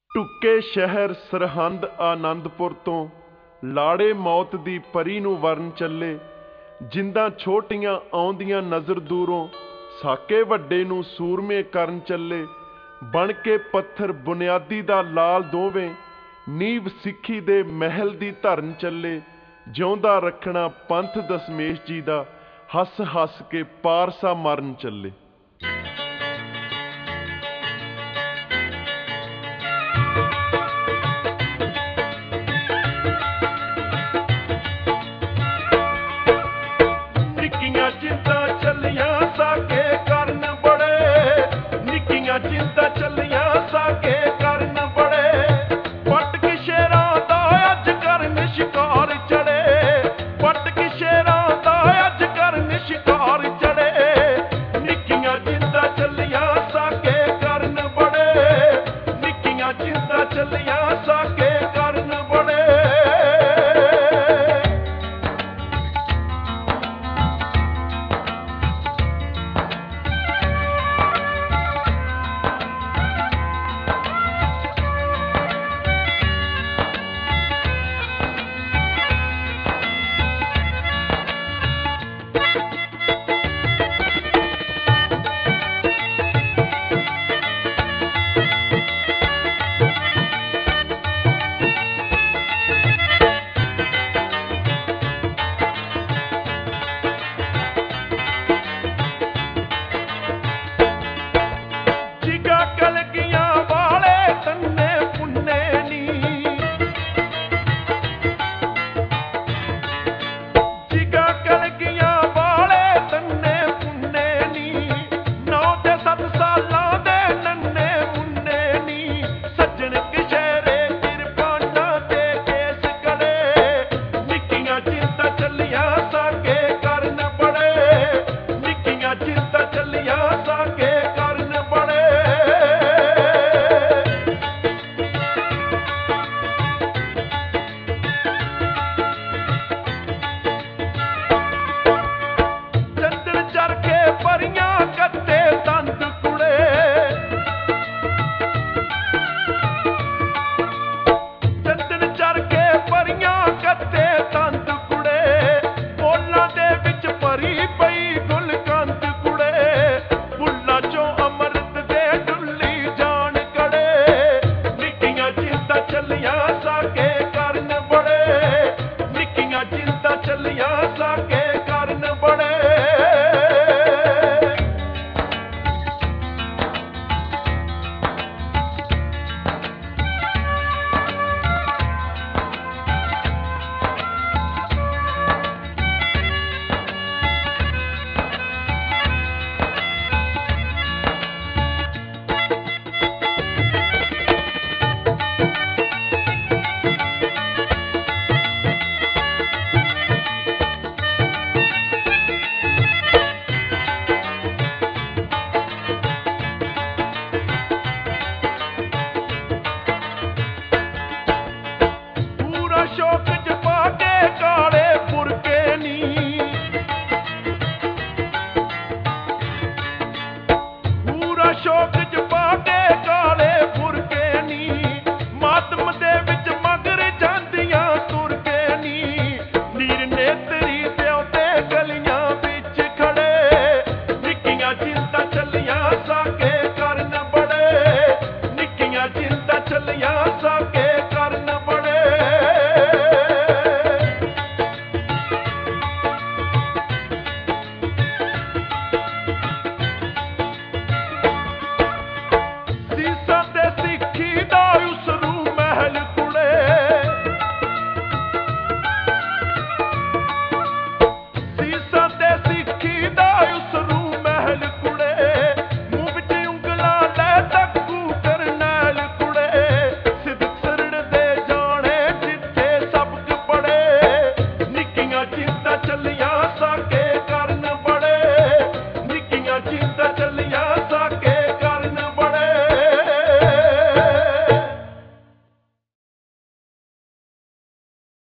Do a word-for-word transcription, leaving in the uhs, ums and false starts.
ਟੁੱਕੇ ਸ਼ਹਿਰ ਸਰਹੰਦ ਆਨੰਦਪੁਰ ਤੋਂ ਲਾੜੇ ਮੌਤ ਦੀ ਪਰੀ ਨੂੰ ਵਰਨ ਚੱਲੇ। ਜਿੰਦਾਂ ਛੋਟੀਆਂ ਆਉਂਦੀਆਂ ਨਜ਼ਰ ਦੂਰੋਂ ਸਾਕੇ ਵੱਡੇ ਨੂੰ ਸੂਰਮੇ ਕਰਨ ਚੱਲੇ। ਬਣ ਕੇ ਪੱਥਰ ਬੁਨਿਆਦੀ ਦਾ ਲਾਲ ਦੋਵੇਂ ਨੀਂਵ ਸਿੱਖੀ ਦੇ ਮਹਿਲ ਦੀ ਧਰਨ ਚੱਲੇ। ਜਿਉਂਦਾ ਰੱਖਣਾ ਪੰਥ ਦਸਮੇਸ਼ ਜੀ ਦਾ ਹੱਸ ਹੱਸ ਕੇ ਪਾਰਸਾ ਮਰਨ ਚੱਲੇ। ਨਿੱਕੀਆਂ ਜਿੰਦਾਂ ਚੱਲੀਆਂ ਸਾਕੇ ਕਰਨ ਬੜੇ, ਨਿੱਕੀਆਂ ਜਿੰਦਾਂ ਚੱਲੀਆਂ ਸਾਕੇ ਕਰਨ ਬੜੇ। ਪੱਟ ਕੇ ਸ਼ੇਰਾਂ ਦਾ ਅੱਜ ਕਰਨ ਸ਼ਿਕਾਰ ਚੜੇ, ਪੱਟ ਕੇ ਸ਼ੇਰਾਂ ਦਾ ਅੱਜ ਕਰਨ ਸ਼ਿਕਾਰ ਚੜੇ। ਨਿੱਕੀਆਂ ਜਿੰਦਾਂ ਚੱਲੀਆਂ ਸਾਕੇ ਕਰਨ ਬੜੇ, ਨਿੱਕੀਆਂ ਜਿੰਦਾਂ ਚੱਲੀਆਂ ਸਾਕੇ ਕਰਨ ਬੜੇ। ਸ਼ੌਕ ਚ ਪਾ ਕੇ ਕਾਲੇ ਬੁਰਕੇ ਨੀ, ਪੂਰਾ ਸ਼ੌਕ ਚ ਪਾ ਕੇ ਕਾਲੇ ਬੁਰਕੇ ਨੀ। ਮਾਤਮ ਦੇ ਵਿੱਚ ਮਗਰ ਜਾਂਦੀਆਂ ਤੁਰ ਕੇ ਨੀ। ਨੀਰ ਨੇਤਰੀ ਦਿਓ ਤੇ ਗਲੀਆਂ ਵਿੱਚ ਖੜੇ, ਨਿੱਕੀਆਂ ਜਿੰਦਾਂ ਚੱਲੀਆਂ ਸਾਕੇ ਕਰਨ ਬੜੇ, ਨਿੱਕੀਆਂ ਜਿੰਦਾਂ ਚੱਲੀਆਂ ਸਾਕੇ